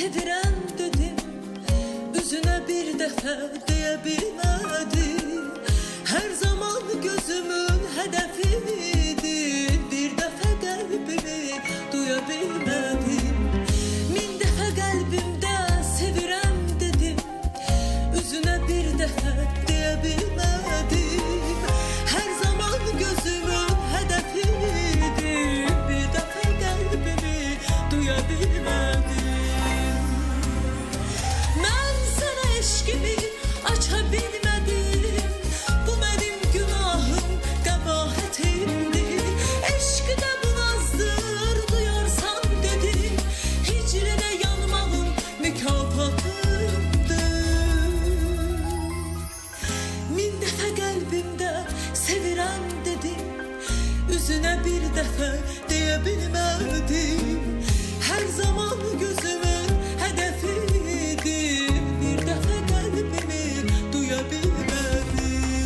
sevirəm dedim, üzünə bir dəfə deyə bilmədim. Hər zaman gözümün hədəfidir, bir dəfə qəlbimi duya bilmədim. Min dəfə qəlbimdə sevirəm dedim, üzünə bir dəfə deyə bilmədim. Hər zaman gözümün hədəfidir, bir dəfə qəlbimi duya bilmədim. Mən sənə eşqimi aça bilmədim, bu mənim günahım, qəbahətimdir. Eşqdə bu nazdır, duyarsan dedim, hicrinə yanmağım mükafatımdır. Min dəfə qəlbimdə sevirəm dedim, üzünə bir dəfə deyə bilmədim. Hər zaman gözümün hədəfidir, bir dəfə qəlbimi duya bilmədim.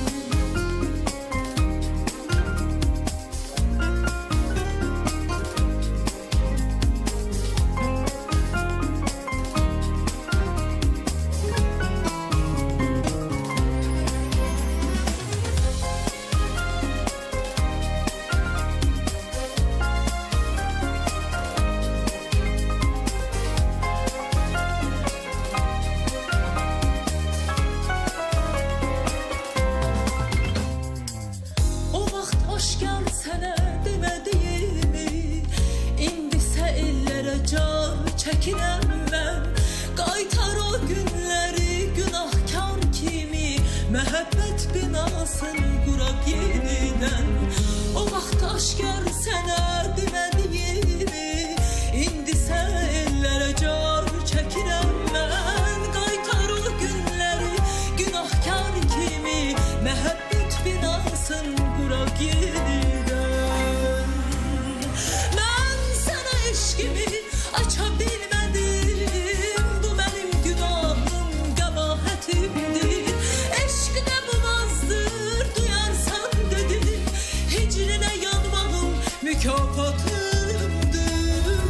Aşkar sənə demədiyimi, indisə ellərə can çəkirəm mən. Qaytar o günləri günahkar kimi, məhəbbət binasını quraq yenidən. O vaxt aşkar sənə demədiyimi, indisə ellərə can çəkirəm mən. Qaytar o günləri günahkar kimi, məhəbbət binasını quraq yenidən. Mən sənə eşqimi aça bilmədim, bu mənim günahım, qəbahətimdir. Eşqdə bu nazdır, duyarsan dedim, hicrinə yanmağım mükafatımdır.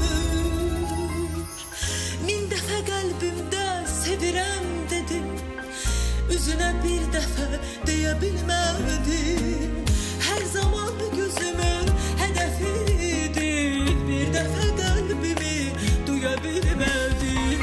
Min dəfə qəlbimdə sevirəm dedim, üzünə bir dəfə deyə bilmədim. Hər zaman gözümün hədəfidir, bir dəfə qəlbimi duya bilmədim.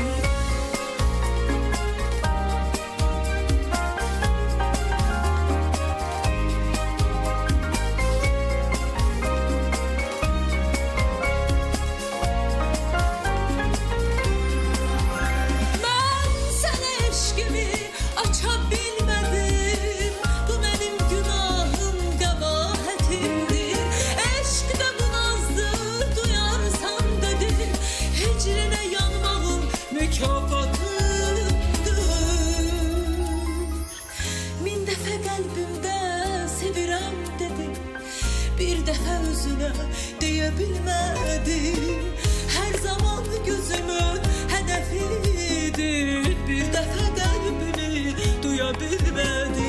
Mən sənə eşqimi aça bilmədim, bu mənim günahım, qəbahətimdir. Eşqdə bu nazdır, duyarsan dedim, hicrinə yanmağım mükafatımdır. Min dəfə qəlbimdə sevirəm dedim, bir dəfə özünə deyə bilmədim. Hər zaman gözümün hədəfidir, bir dəfə qəlbimi duya bilmədim.